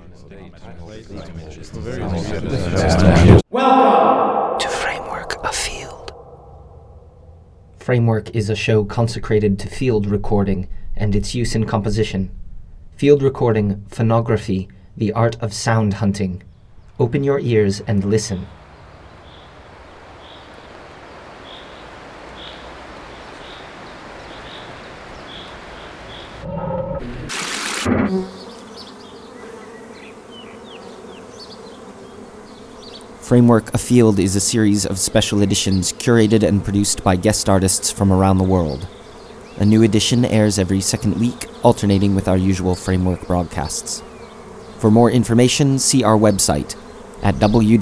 Welcome to Framework of Field. Framework is a show consecrated to field recording and its use in composition. Field recording, phonography, the art of sound hunting. Open your ears and listen. Framework Afield is a series of special editions curated and produced by guest artists from around the world. A new edition airs every second week, alternating with our usual Framework broadcasts. For more information, see our website at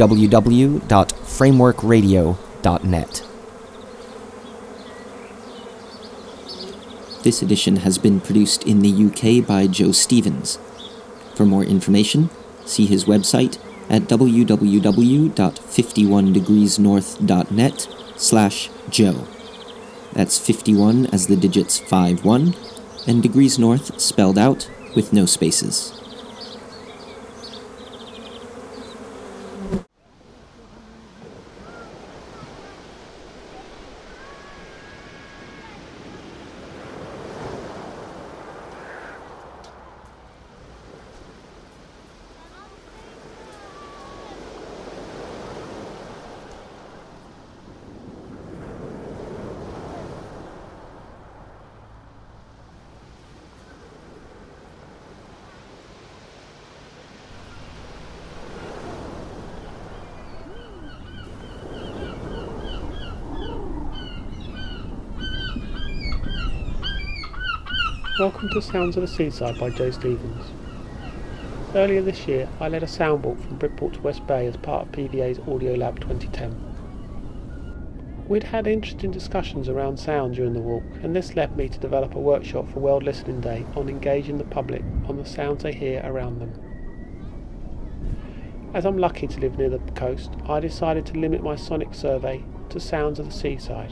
www.frameworkradio.net. This edition has been produced in the UK by Joe Stevens. For more information, see his website at www.51degreesnorth.net/Joe. That's 51 as the digits 51, and degrees north spelled out with no spaces. Welcome to Sounds of the Seaside by Joe Stevens. Earlier this year, I led a sound walk from Bridport to West Bay as part of PVA's Audio Lab 2010. We'd had interesting discussions around sound during the walk, and this led me to develop a workshop for World Listening Day on engaging the public on the sounds they hear around them. As I'm lucky to live near the coast, I decided to limit my sonic survey to sounds of the seaside.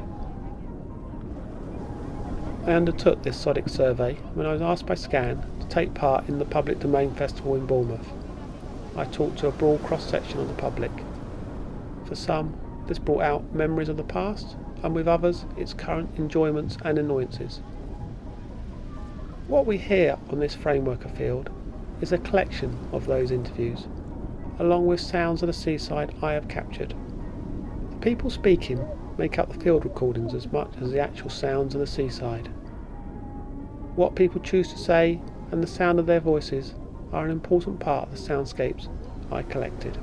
I undertook this sonic survey when I was asked by Scan to take part in the Public Domain Festival in Bournemouth. I talked to a broad cross-section of the public. For some, this brought out memories of the past, and with others, its current enjoyments and annoyances. What we hear on this Framework Afield is a collection of those interviews, along with sounds of the seaside I have captured. The people speaking make up the field recordings as much as the actual sounds of the seaside. What people choose to say and the sound of their voices are an important part of the soundscapes I collected.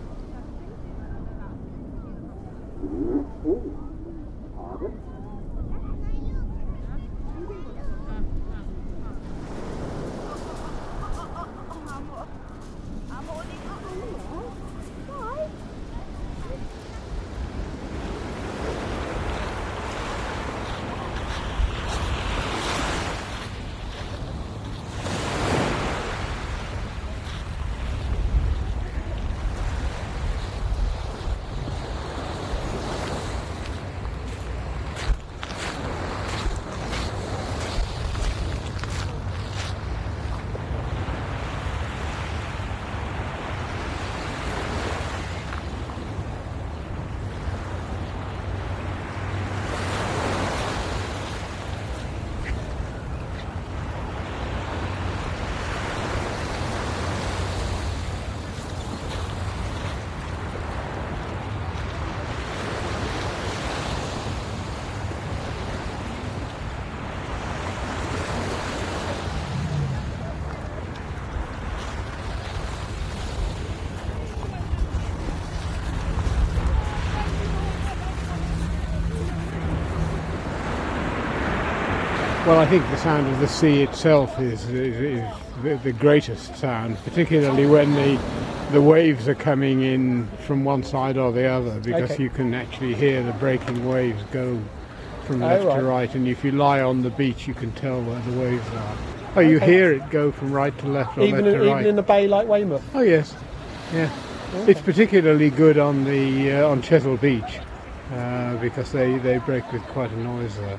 Well, I think the sound of the sea itself is the greatest sound, particularly when the waves are coming in from one side or the other, because you can actually hear the breaking waves go from left to right, and if you lie on the beach you can tell where the waves are. Oh, you hear it go from right to left or left to right. Even in a bay like Weymouth? Oh yes, yeah. Okay. It's particularly good on the on Chesil Beach because they break with quite a noise there.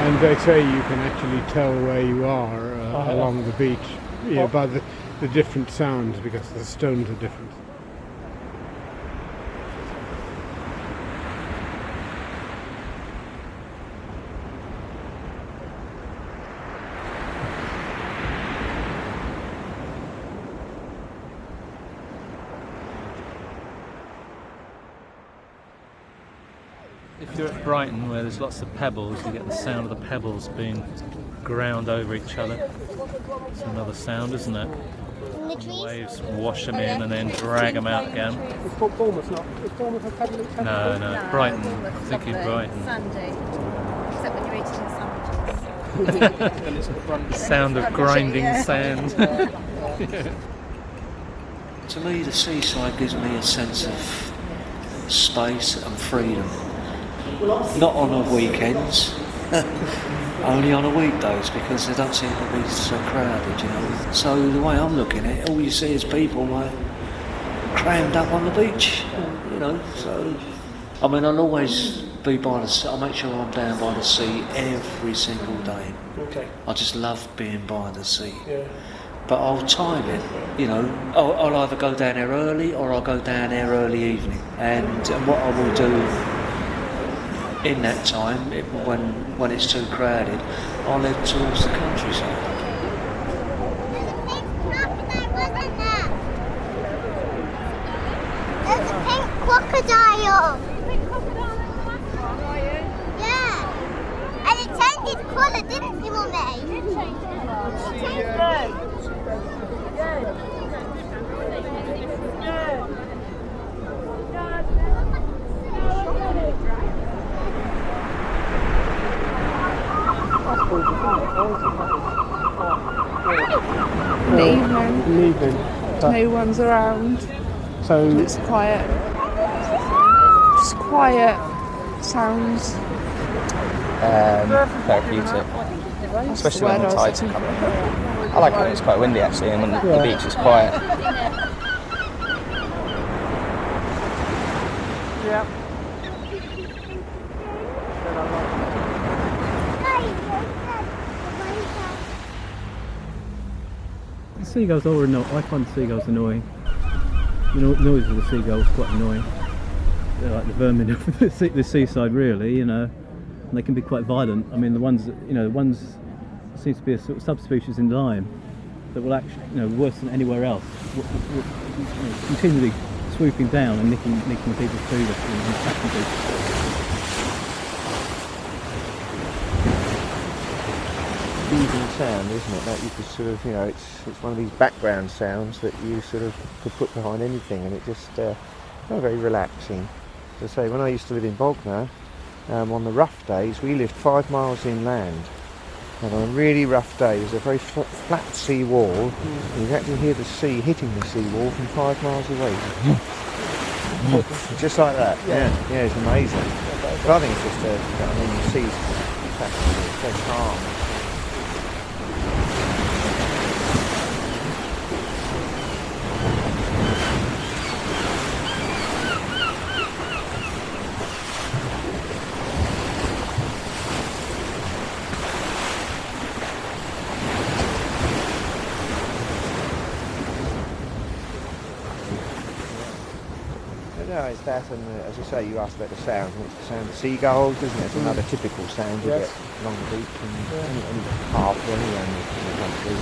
And they say you can actually tell where you are along the beach, by the different sounds, because the stones are different. If you're at Brighton, where there's lots of pebbles, you get the sound of the pebbles being ground over each other. It's another sound, isn't it? And the waves wash them in and then drag them out again. It's Bournemouth, not? Is Bournemouth a pebbly? No, Brighton. I'm thinking Brighton. Sandy. Except when you're eating sandwiches. The sound of grinding sand. To me, the seaside gives me a sense of space and freedom. Not on the weekends, only on the weekdays, because they don't seem to be so crowded, you know. So the way I'm looking at it, all you see is people crammed up on the beach, you know. So, I mean, I'll always be by the sea. I'll make sure I'm down by the sea every single day. Okay. I just love being by the sea. Yeah. But I'll time it, you know. I'll either go down there early or I'll go down there early evening. And what I will do in that time, when it's too crowded, I'll head towards the countryside. There's a pink crocodile. Yeah. And it changed its colour, didn't it, Mummy? It changed In the evening, In the evening. no one's around. So It's quiet. Just quiet sounds. Therapeutic, especially when the Where tides are coming. I like it when it's quite windy actually, and when the beach is quiet. yeah. The seagulls are annoying. I find the seagulls annoying. The noise of the seagulls is quite annoying. They're like the vermin of the seaside, really, you know. And they can be quite violent. I mean, the ones seems to be a sort of subspecies in Lyme that will actually, worse than anywhere else, continually swooping down and nicking people's food and attacking people. Soothing sound, isn't it? That you could sort of, it's one of these background sounds that you sort of could put behind anything, and it just very relaxing. As I say, when I used to live in Bognor, on the rough days, we lived 5 miles inland, and on a really rough day, there's a very flat sea wall, and you can actually hear the sea hitting the sea wall from 5 miles away. Just like that. Yeah, it's amazing. But I think it's just the sea's fascinating. It's so calm. No, it's that, and as I say, you asked about the sound, and it's the sound of seagulls, isn't it? It's another typical sound you get along the beach and any harbour anywhere in the country.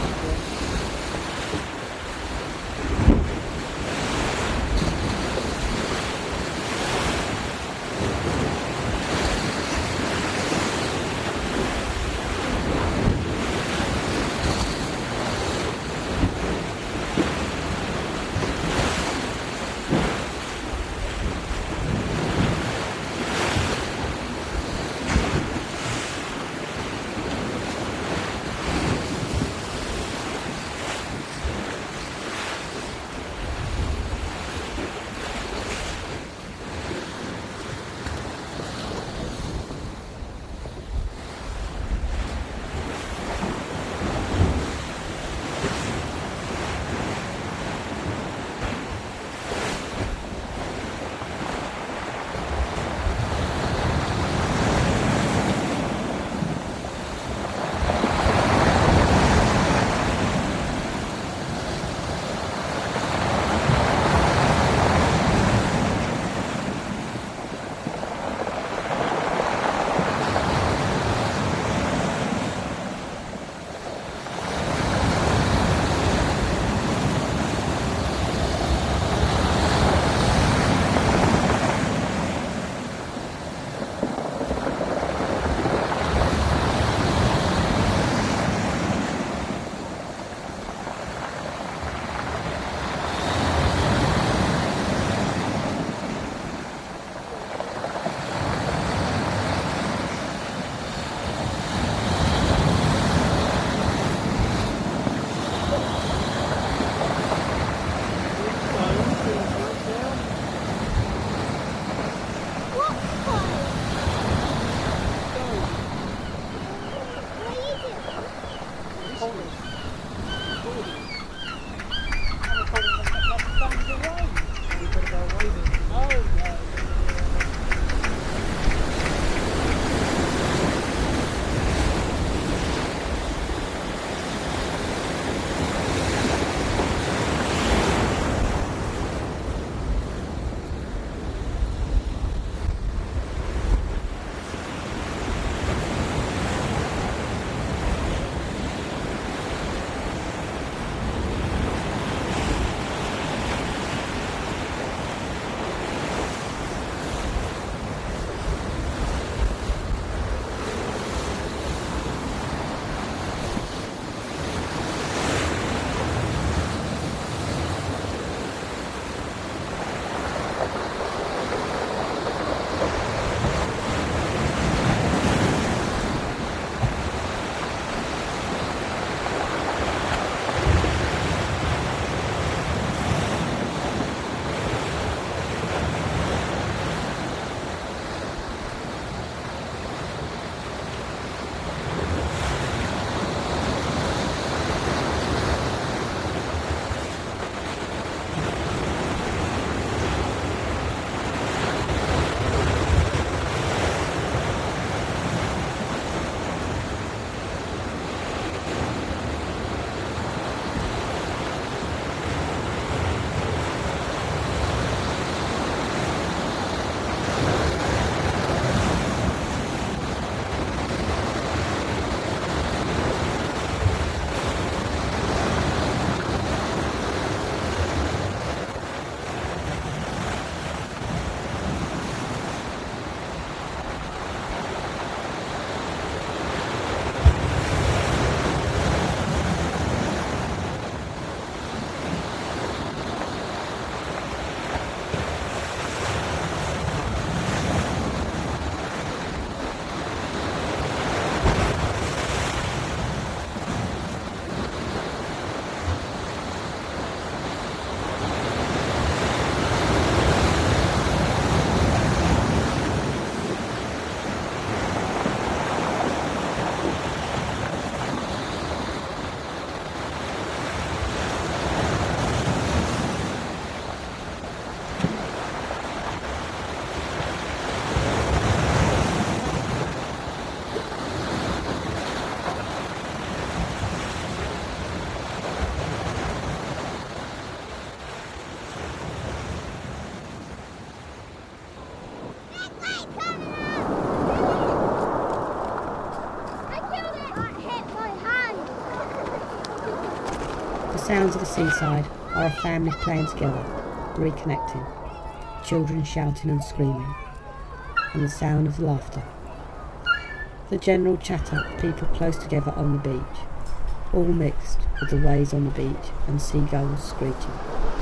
sounds of the seaside are a family playing together, reconnecting, children shouting and screaming, and the sound of laughter. The general chatter of people close together on the beach, all mixed with the waves on the beach and seagulls screeching.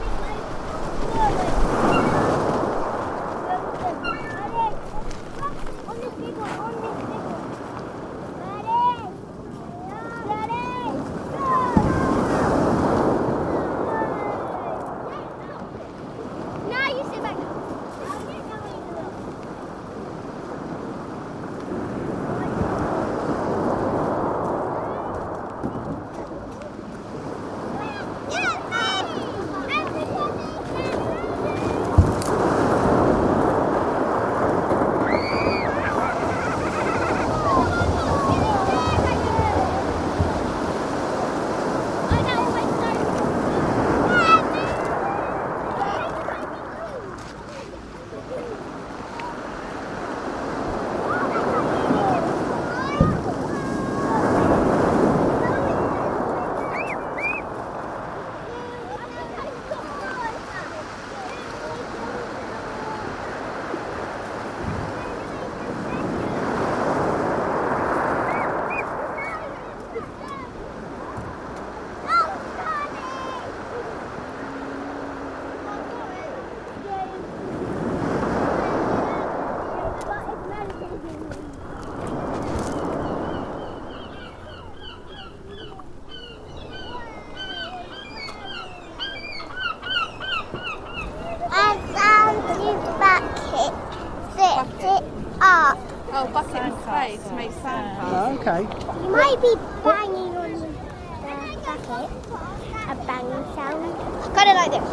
Bucket and spade to make sand. Oh, okay. You might be banging on the bucket. A banging sound. Kind of like this.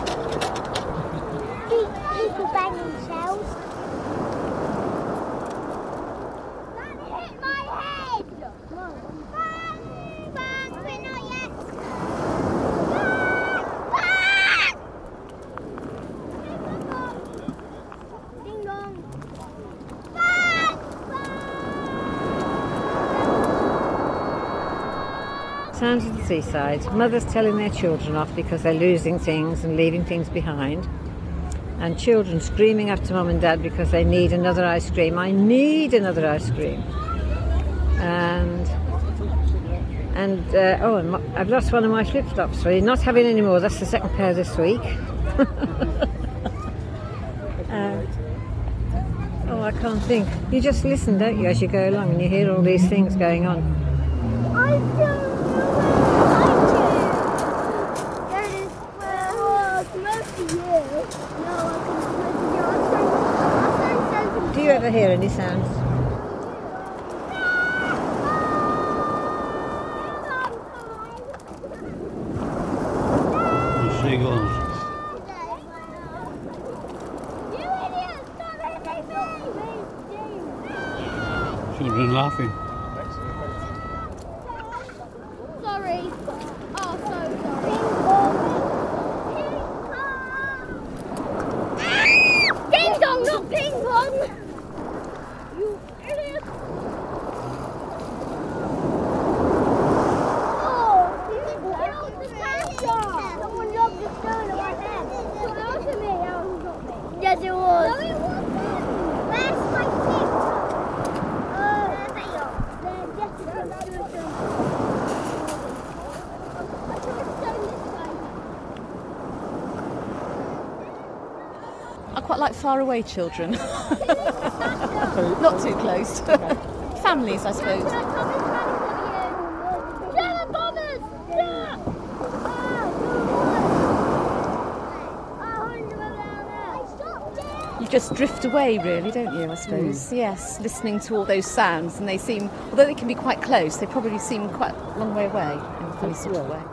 People banging shells. That hit my head! Bang! Bang! But not yet. Bang! Bang! Ding dong. Sounds of the seaside, mothers telling their children off because they're losing things and leaving things behind, and children screaming after mum and dad because they need another ice cream. I need another ice cream. And I've lost one of my flip-flops, so you're not having any more. That's the second pair this week. I can't think. You just listen, don't you, as you go along, and you hear all these things going on. I don't. Do you ever hear any sounds? The seagulls. Children laughing. Sorry. Oh, so sorry. Ding dong, not ping pong. You idiot. Oh, you killed the tiger. Someone dropped the stone on my head. So that wasn't me. That wasn't me. Yes, it was. No, it wasn't. Where's my tip? I quite like faraway children. Not too close. Families, I suppose. You just drift away, really, don't you, I suppose? Yes, listening to all those sounds, and they seem, although they can be quite close, they probably seem quite a long way away in a funny sort of way.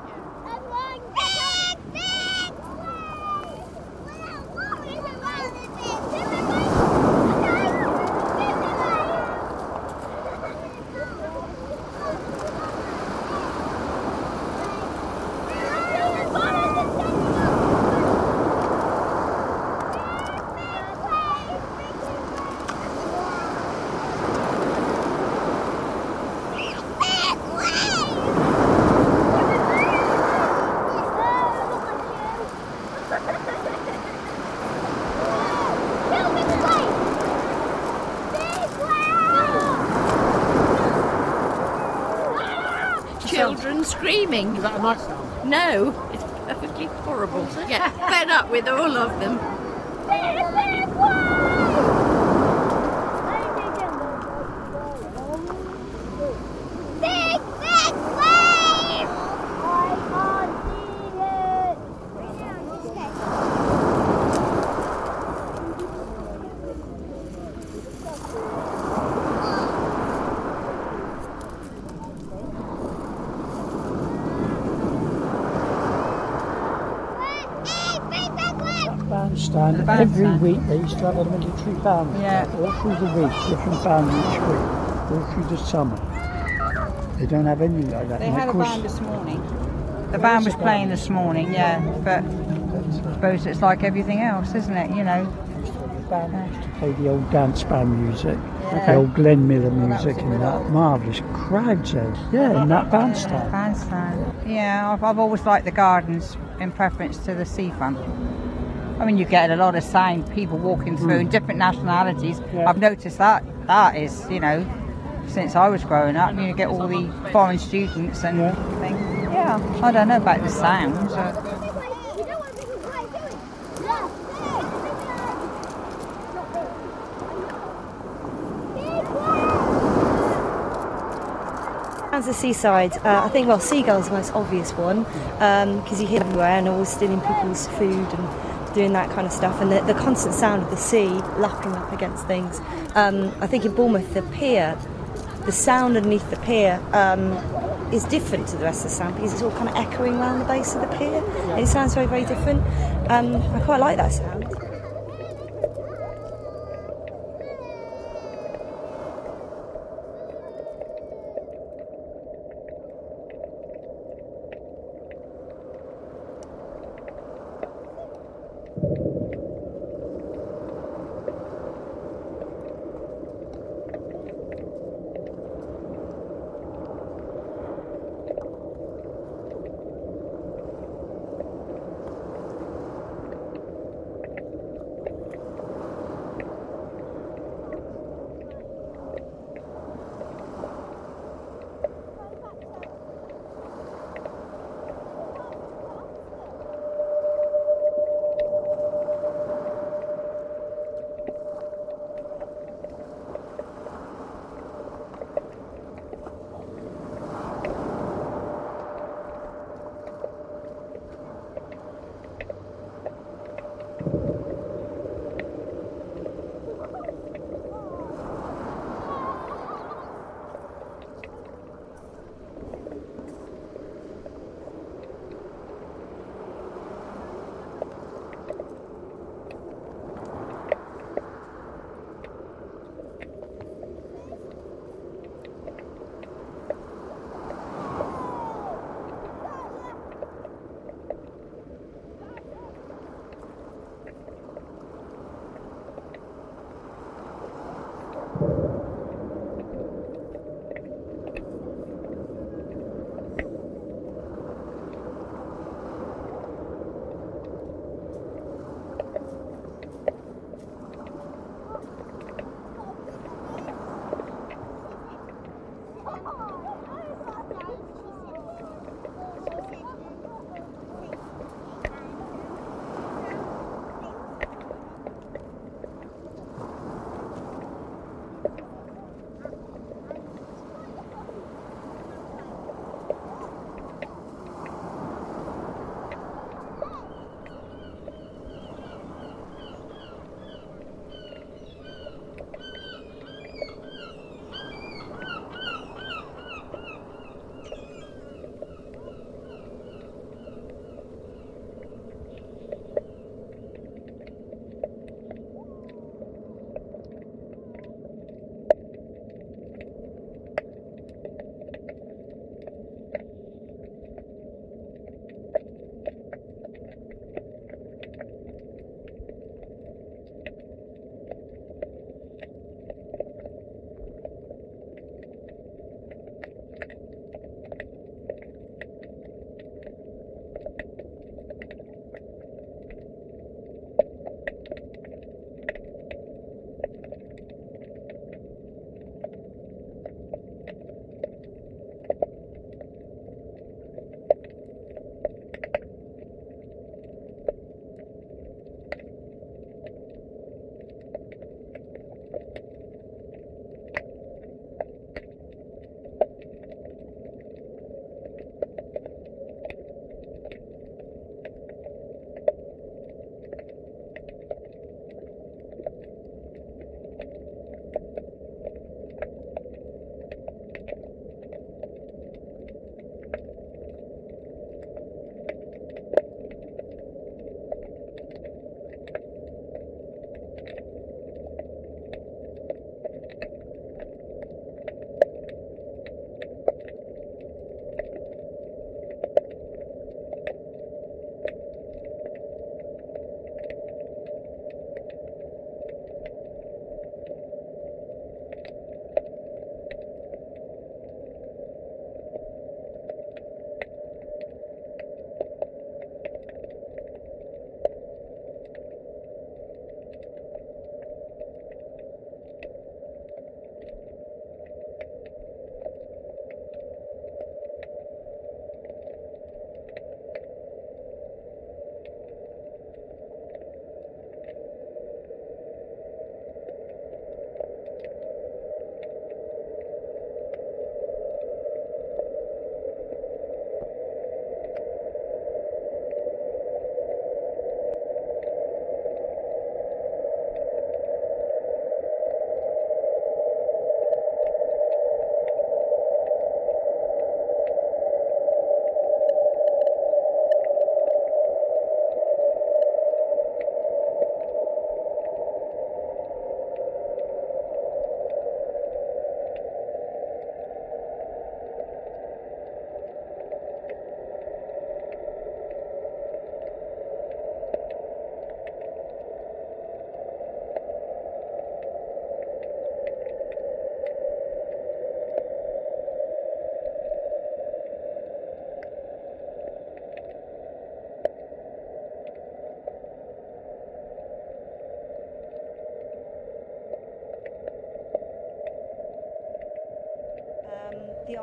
children screaming. Is that a nice sound? No, it's perfectly horrible. Get fed up with all of them. Big wave! I can't see it. Bandstand. Every week they used to have a military band. Yeah. All through the week, different band each week. All through the summer. They don't have anything like that. They And had of a course, band this morning. The band was playing this morning, yeah, but I suppose it's like everything else, isn't it? You know. the band used to play the old dance band music, Yeah. the old Glenn Miller music, and that marvellous crowds there. Yeah, in that bandstand. Bandstand. Yeah, I've always liked the gardens in preference to the seafront. I mean, you get a lot of sound, people walking through, different nationalities. Yeah. I've noticed that is, you know, since I was growing up, you get all the foreign students and things. Yeah, I don't know about the sounds. Sounds of seaside, I think, well, seagulls are the most obvious one, because you hear them everywhere and always stealing people's food and doing that kind of stuff, and the constant sound of the sea lapping up against things. I think in Bournemouth, the pier, the sound underneath the pier is different to the rest of the sound because it's all kind of echoing around the base of the pier, and it sounds very, very different. I quite like that sound.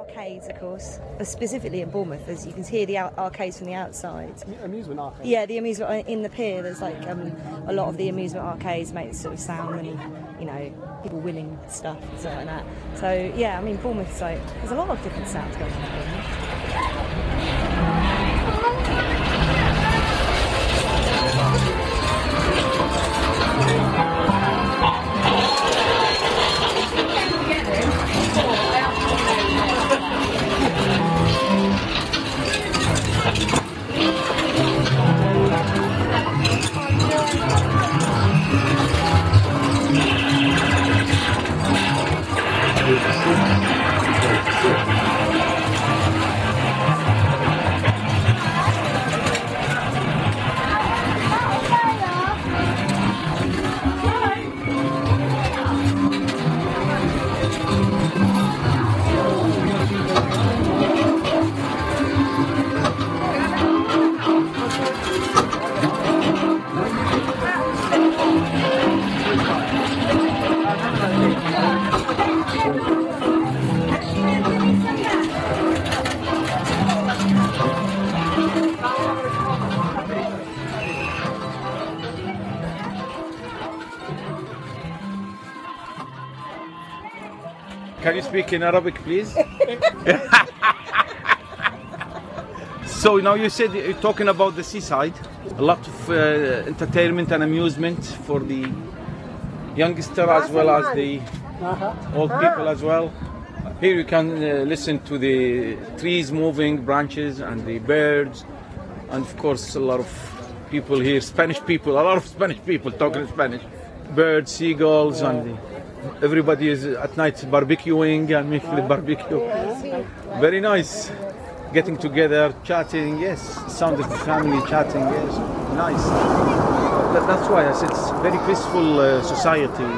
arcades, of course, specifically in Bournemouth, as you can hear the arcades from the outside. Amusement arcades? Yeah, the amusement in the pier, there's like a lot of the amusement arcades make sort of sound and, you know, people winning stuff and stuff like that. So, yeah, I mean, Bournemouth's like, there's a lot of different sounds going on in Can you speak in Arabic, please? So now you said you're talking about the seaside. A lot of entertainment and amusement for the youngster as well as the old people as well. Here you can listen to the trees moving, branches and the birds. And of course a lot of people here, Spanish people, a lot of Spanish people talking Spanish. Birds, seagulls and everybody is at night barbecuing and making the barbecue. Very nice. Getting together, chatting, yes. Sound of the family chatting, yes. Nice. That's why I said it's a very peaceful society.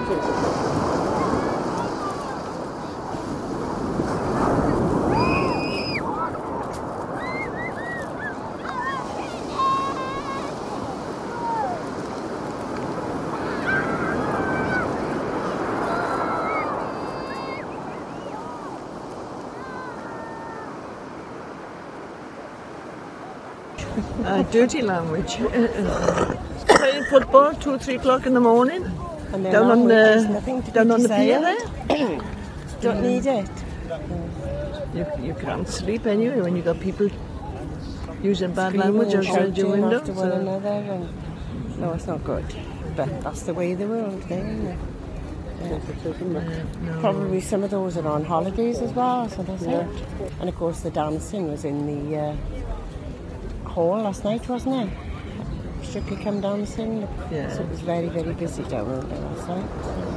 Dirty language. Playing football 2 or 3 o'clock in the morning. And down on the pier there. Don't need it. You can't sleep anyway when you got people using bad language outside your window. After one another, and no, it's not good. But that's the way of the world, isn't it? Yeah. Probably some of those are on holidays as well, so that's it. And of course the dancing was in the hall last night, wasn't it? Strictly Come Dancing. Yeah. So it was very, very busy down there last night.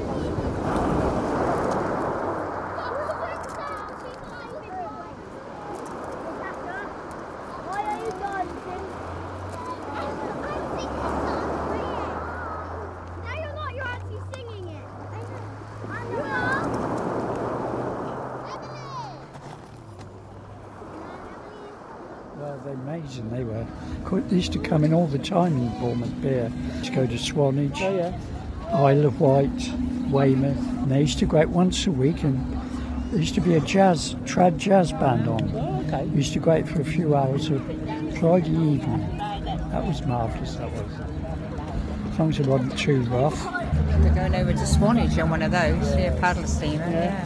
Amazing they were. They used to come in all the time in Bournemouth Pier. To go to Swanage, Isle of Wight, Weymouth. And they used to go out once a week, and there used to be a trad jazz band on. We used to go out for a few hours of Friday evening. That was marvellous, that was. As long as it wasn't too rough. They're going over to Swanage on one of those, a paddle steamer, yeah.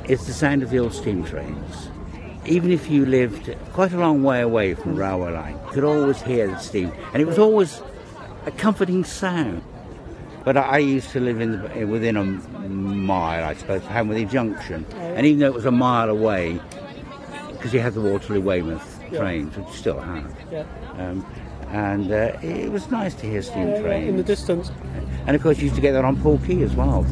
it's the sound of the old steam trains. Even if you lived quite a long way away from the railway line, you could always hear the steam, and it was always a comforting sound. But I used to live within a mile, I suppose, of Hamworthy Junction, and even though it was a mile away, because you had the Waterloo-Weymouth trains, which you still have, and it was nice to hear steam trains. In the distance. And of course you used to get that on Paul Quay as well.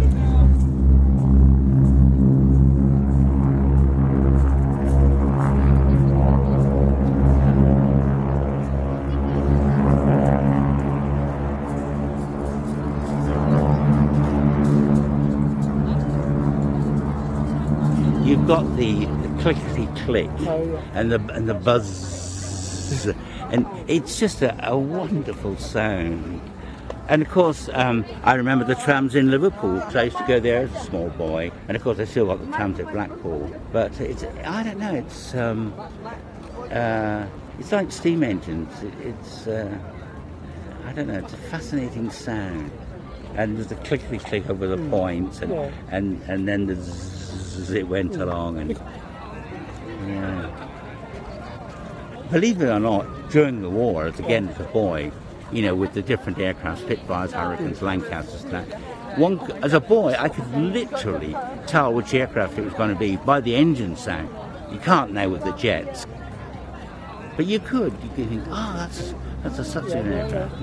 You've got the clickety-click and the buzz, and it's just a wonderful sound. And of course, I remember the trams in Liverpool, because I used to go there as a small boy, and of course I still got the trams at Blackpool. But I don't know, it's like steam engines. I don't know, it's a fascinating sound. And there's the clickety-click over the points, and then the zzz, it went along, and believe it or not, during the war, as a boy, with the different aircraft, Spitfires, Hurricanes, Lancasters, as a boy, I could literally tell which aircraft it was going to be by the engine sound. You can't now with the jets, but you could. You could think, that's such an aircraft.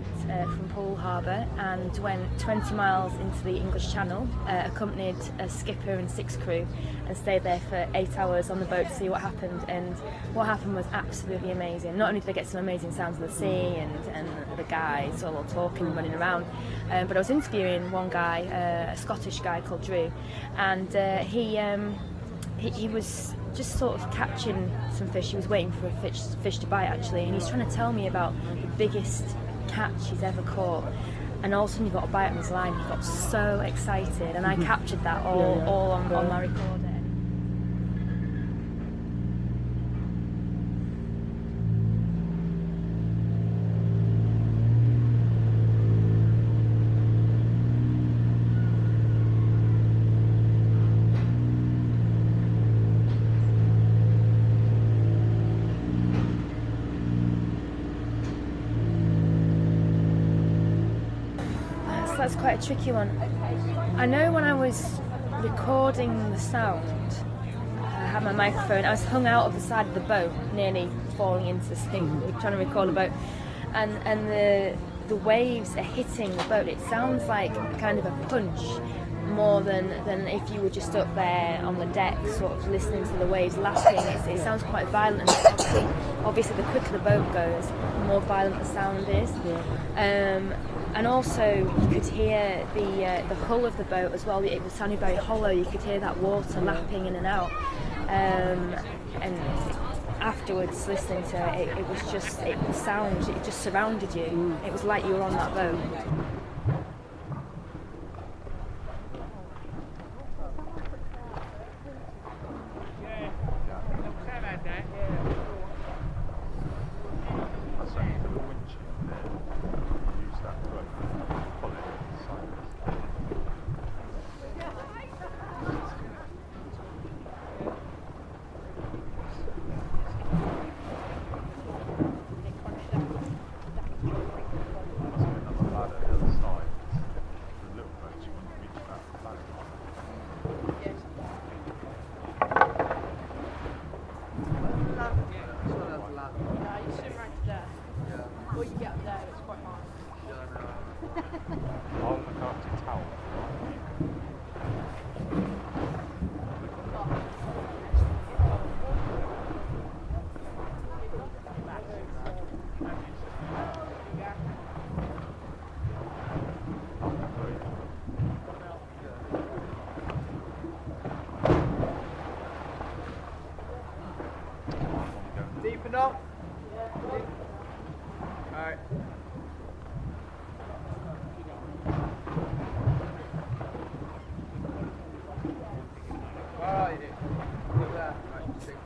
from Poole Harbour and went 20 miles into the English Channel, accompanied a skipper and 6 crew, and stayed there for 8 hours on the boat to see what happened. And what happened was absolutely amazing. Not only did I get some amazing sounds of the sea and the guys all talking and running around, but I was interviewing one guy, a Scottish guy called Drew, and he was just sort of catching some fish. He was waiting for a fish to bite actually, and he's trying to tell me about the biggest catch he's ever caught. And all of a sudden he got a bite on his line. He got so excited, and I captured that all on my recorder. That's quite a tricky one. I know when I was recording the sound, I had my microphone, I was hung out of the side of the boat, nearly falling into the sea, trying to record the boat, and the waves are hitting the boat. It sounds like kind of a punch more than if you were just up there on the deck sort of listening to the waves lapping. It sounds quite violent, and obviously the quicker the boat goes, the more violent the sound is. And also you could hear the hull of the boat as well. It was sounding very hollow. You could hear that water lapping in and out. And afterwards, listening to it, it was just the sound. It just surrounded you. It was like you were on that boat. Deep enough? Alright. Where are you? Over there. Right, stick.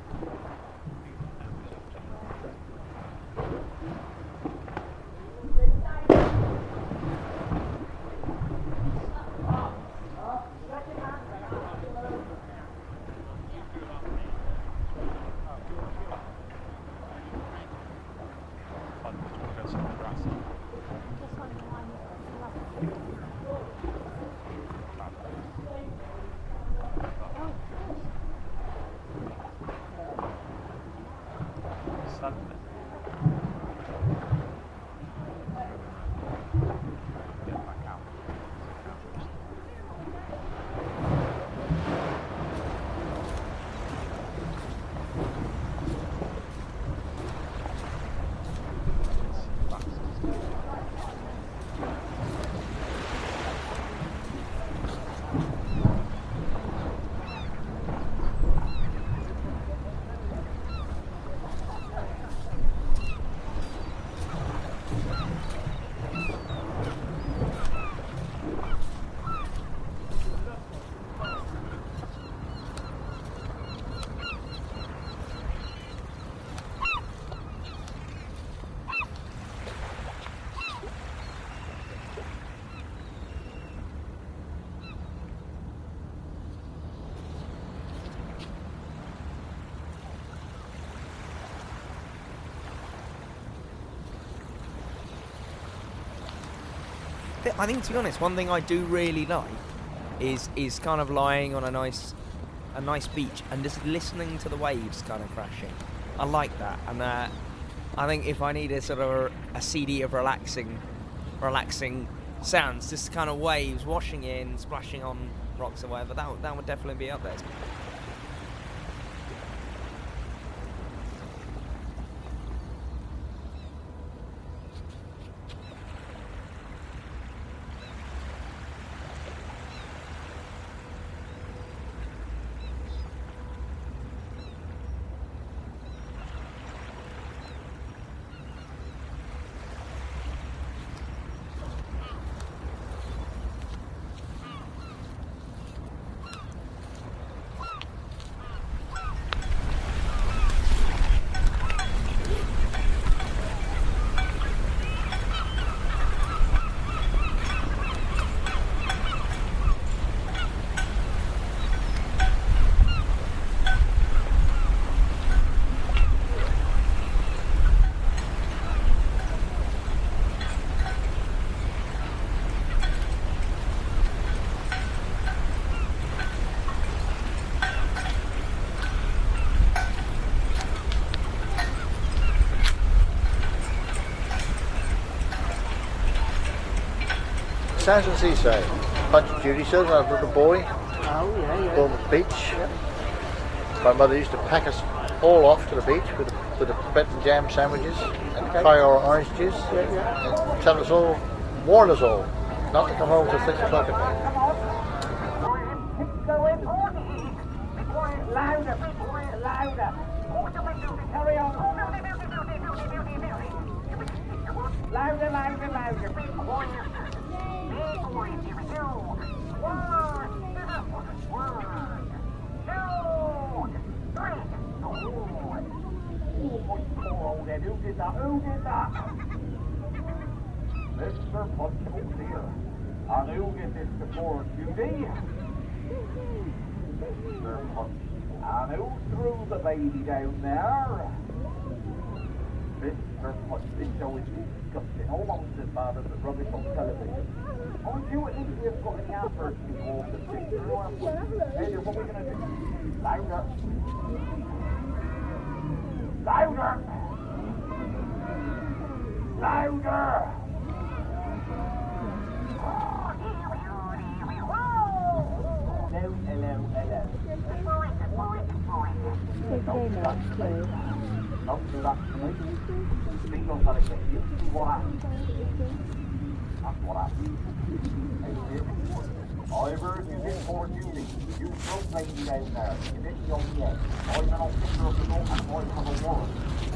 I think, to be honest, one thing I do really like is kind of lying on a nice beach and just listening to the waves kind of crashing. I like that, and I think if I need a sort of a CD of relaxing relaxing sounds, just kind of waves washing in, splashing on rocks or whatever. That would definitely be up there. Sounds of the Seaside. Bunch of Judy says when I was a little boy. Oh, yeah. Bournemouth Beach. My mother used to pack us all off to the beach with the bread and jam sandwiches and Kaiora orange juice. And tell us all, warn us all, not to come home till 6 o'clock at night. Louder. Carry on. Louder. Be quiet. Here we go. 1, 2, 3. Oh, then who did that? Mr. Punchable here. And who did this before, Judy? Mr. Punch. And who threw the baby down there? Mr. Punch. This show is disgusting. Almost as bad as the rubbish on television. Aren't you at least have got any adverts before the picture? Hey, what are we going to do? Louder. Not do that to me. Singles that get you. See what happens. That's what happens. However, if you hit for Judy, you don't take me down there. You hit me on the end. I'm an officer of the law and I'm for the warrant.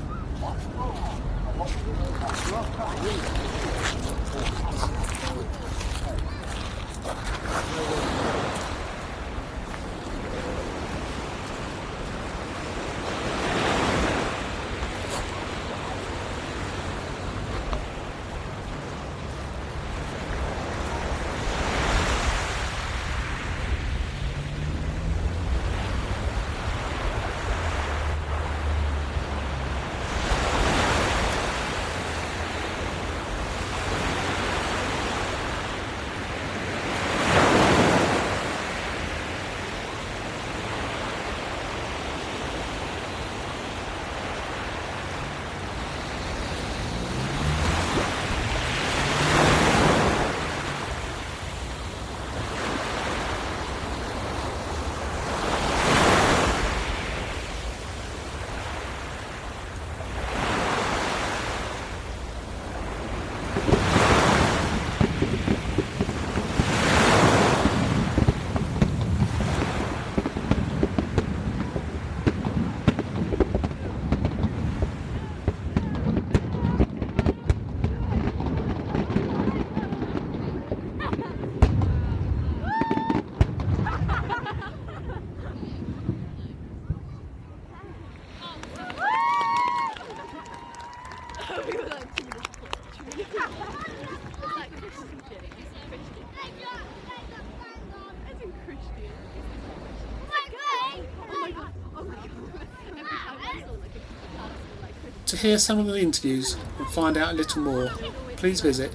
To hear some of the interviews and find out a little more, please visit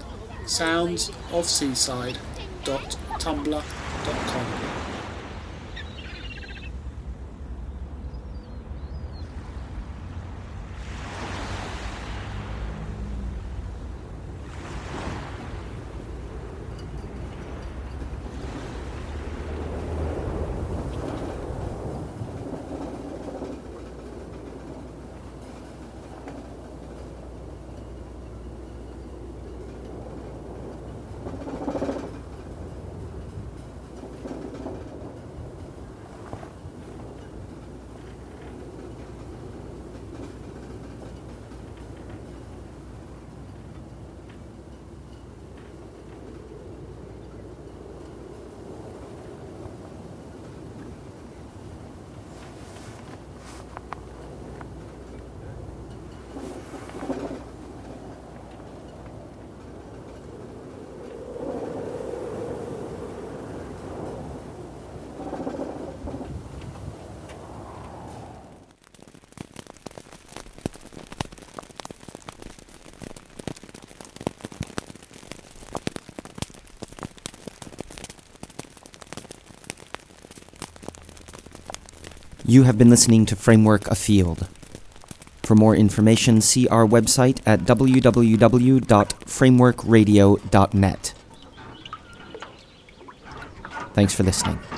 soundsofseaside.tumblr.com. You have been listening to Framework Afield. For more information, see our website at www.frameworkradio.net. Thanks for listening.